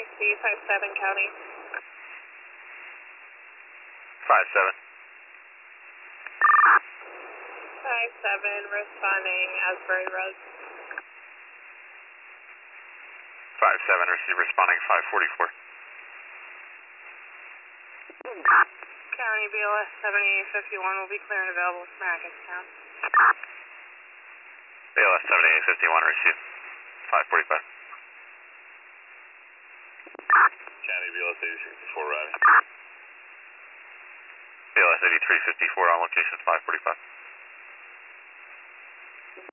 NIC 57 County. 57. 57 responding Asbury Road. 57, receive responding 544. County BLS 7851 will be clear and available from Hackettstown. BLS 7851, receive 545. County BLS 8354 routing. BLS 8354 on location 545.